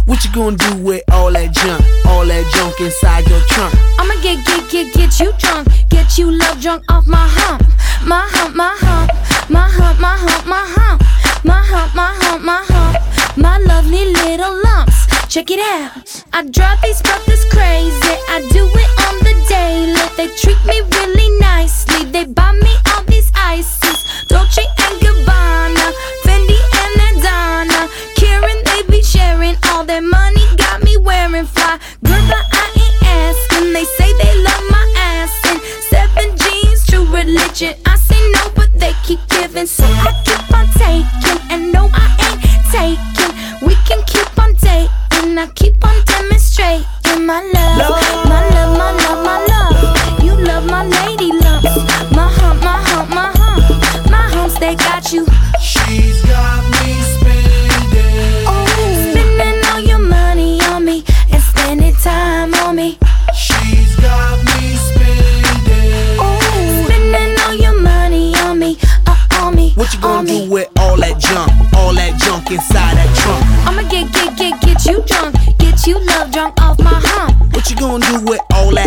What you gonna do with all that junk inside your trunk? I'ma get you drunk, get you love drunk off my hump, my hump, my hump, my hump, my hump, my hump, my hump, my hump, my hump, my lovely little lumps. Check it out. I drive these brothers crazy. I do it on the daily. They treat me really nicely. They buy me all these ices, Dolce and Gabbana, Fendi and Adana. Karen, they be sharing all their money. Got me wearing fly, girl, but I ain't asking. They say they love my ass and 7 jeans, true religion. I say no, but they keep giving, so I keep on taking. And no, I ain't taking. We can keep on dating. I keep on demonstrating my love, my love, my love, my love. You love my lady lumps, my hump, my hump, my hump, my humps. They got you. She's got me spending. Oh, spending all your money on me and spending time on me. She's got me spending. Oh, spending all your money on me, on me. What you gonna do with all that junk inside that trunk? I'ma get you drunk, get you love drunk off my hump. What you gonna do with all that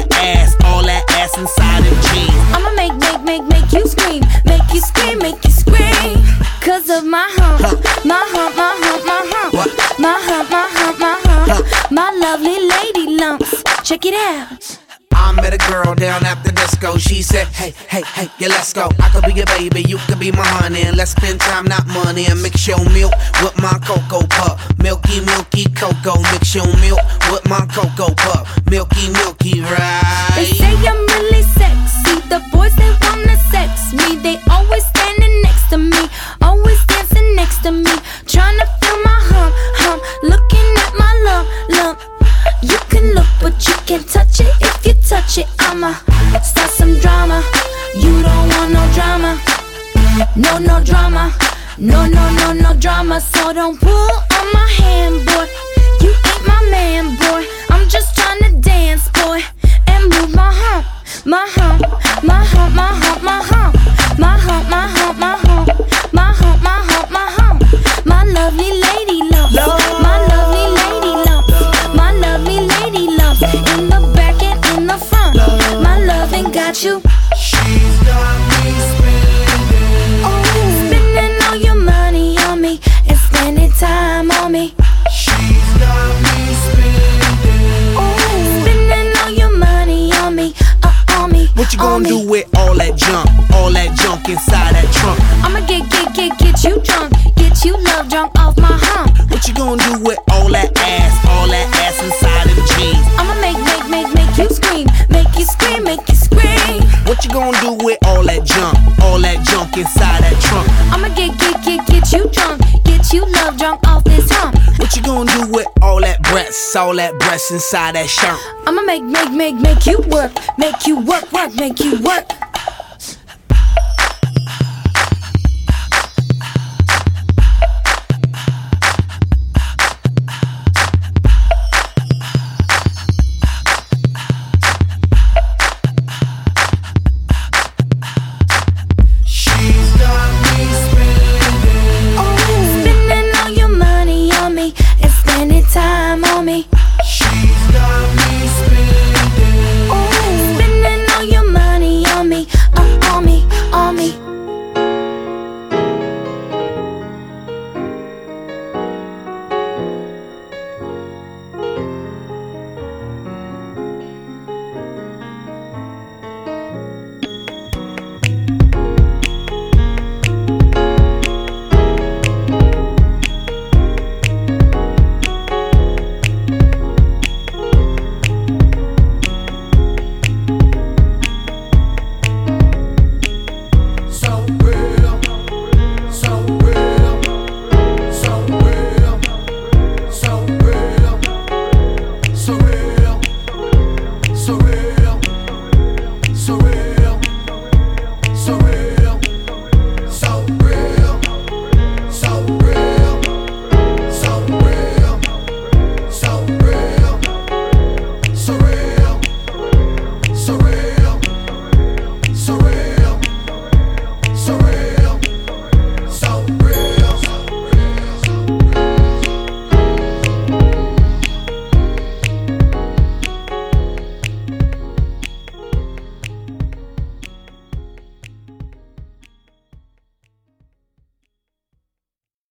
ass inside them jeans? I'ma make you scream, make you scream, make you scream. Cause of my hump, my hump, my hump, my hump, my hump, my hump, my hump, my lovely lady lumps. Check it out. I met a girl down at the disco. She said, hey, hey, hey, yeah, let's go. I could be your baby, you could be my honey, and let's spend time, not money. And mix your milk with my cocoa puff. Milky, milky cocoa. Mix your milk with my cocoa puff. Milky, milky, right? They say I'm really sexy. The boys, they wanna sex me. They always standing next to me, always dancing next to me, trying to feel my hump, hump, looking at my lump. You can look, but you can't touch it. If you touch it, I'ma start some drama. You don't want no drama, no drama, no drama. So don't pull on my hand, boy. You ain't my man, boy. I'm just trying to dance, boy, and move my hump, my hump, my hump, my hump, my hump, my hump, my hump, my hump, my hump, my hump, my hump, my lovely lady lumps, my lovely lady lumps, my lovely lady lumps, in the back and in the front. My loving got you. She's got me spending. Oh, spending all your money on me and spending time on me. She's got me spending. Oh, spending all your money on me, on me. What you gonna do with all that junk inside that trunk? I'ma get you drunk, get you love drunk off my hump. What you gonna do with all that ass inside them jeans? I'ma make you scream, make you scream, make you scream. What you gonna do with all that junk inside that trunk? I'ma get you drunk, get you love drunk off this hump. What you gonna do with all that breasts inside that shirt? I'ma make you work, make you work, make you work. Time on me. She's got me